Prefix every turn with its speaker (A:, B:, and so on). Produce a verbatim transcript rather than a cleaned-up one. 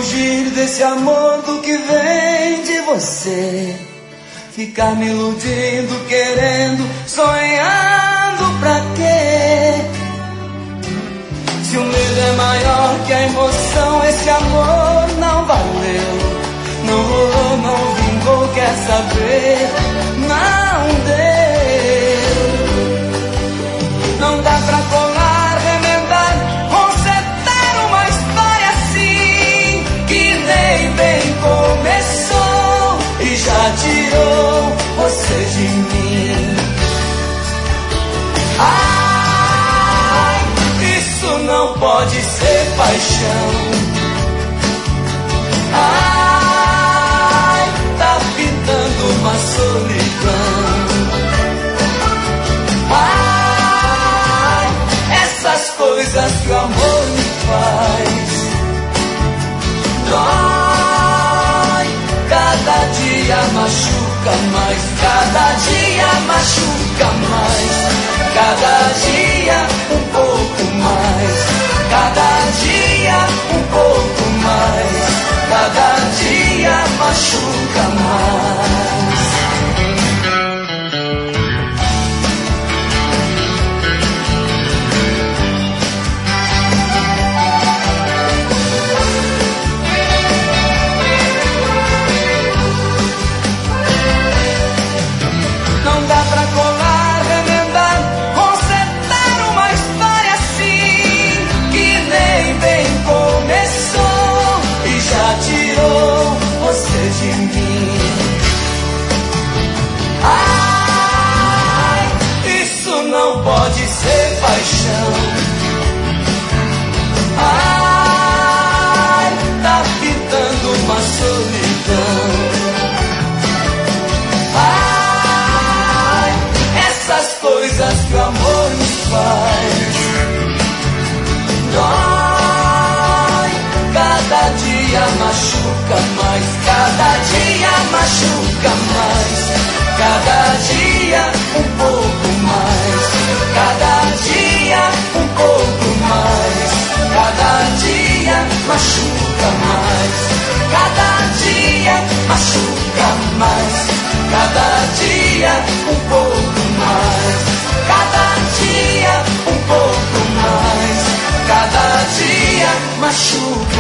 A: fugir desse amor do que vem de você. Ficar me iludindo, querendo, sonhando pra quê? Se o medo é maior que a emoção, esse amor não valeu. Não rolou, não vingou, quer saber? Não deu. Não dá pra colar, remendar, consertar uma história assim, que nem bem começou e já tirou você de mim. Ai, isso não pode ser paixão. Ai, tá pintando uma solidão. Ai, essas coisas que o amor me faz. Dói, cada dia machuca mais, cada dia machuca mais, cada dia um pouco mais, cada dia um pouco mais, cada dia machuca mais. Não dá pra colar, remendar, consertar uma história assim, que nem bem começou e já tirou você de mim. Ai, isso não pode ser paixão. Ai, tá pintando uma solidão. Ai, essas coisas que o amor me faz. Dói, cada dia machuca mais, cada dia machuca mais, cada dia um pouco mais, cada dia um pouco mais, cada dia machuca mais, cada dia machuca mais, cada dia um pouco mais, cada dia um pouco mais, cada dia machuca